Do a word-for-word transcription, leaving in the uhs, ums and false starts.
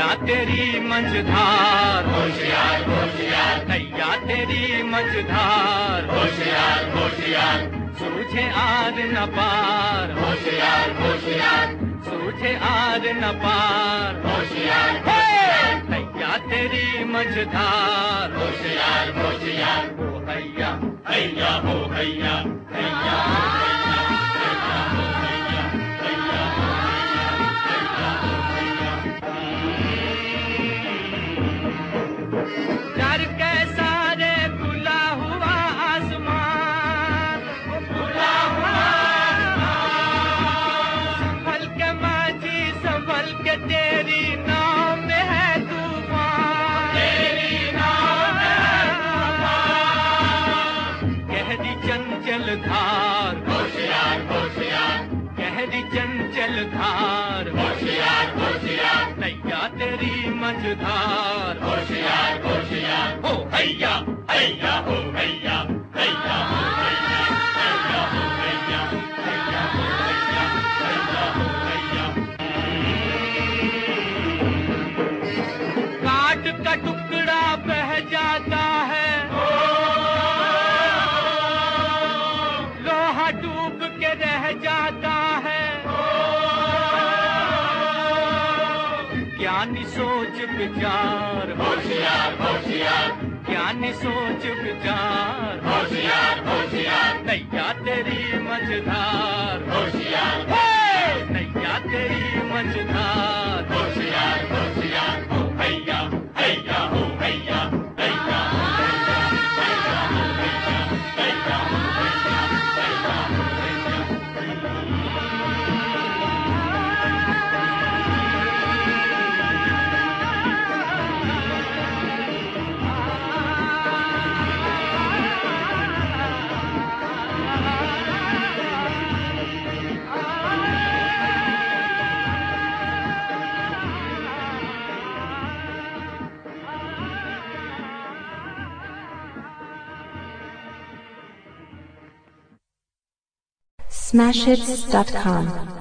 नैया तेरी मझधार, होशियार होशियार, नैया तेरी मझधार, होशियार होशियार, सूझे आर न पार, होशियार होशियार, सूझे आर न पार, होशियार हे! नैया तेरी मझधार, होशियार होशियार, हो हैया हैया हो हैया, हैया हो हैया, हैया हो हैया, हैया हो हैया, हैया हो हैया। डर के सारे खुला हुआ आसमान, खुला हुआ संभल के माझी संभल के तेरी नाव में है तूफान, तेरी नाव में है तूफान। गहरी चंचल धार, होशियार होशियार, गहरी चंचल धार, होशियार होशियार, नैया तेरी मझधार, होशियार होशियार, हो हैया हैया हो हैया, हैया हो हैया, हैया हो हैया, हैया हो हैया, हैया हो हैया। काट का टुकड़ा बह जाता है, लोहा डूब के रह जाता है, ज्ञानी सोच विचार, होशियार होशियार, ज्ञानी सोच विचार, होशियार होशियार, नैया तेरी मझधार, होशियार, हे! नैया तेरी मझधार, होशियार होशियार, हो हैया, हैया हो हैया, हैया हो हैया, हैया हो हैया, हैया हो हैया, हैया हो हैया। smash hits dot com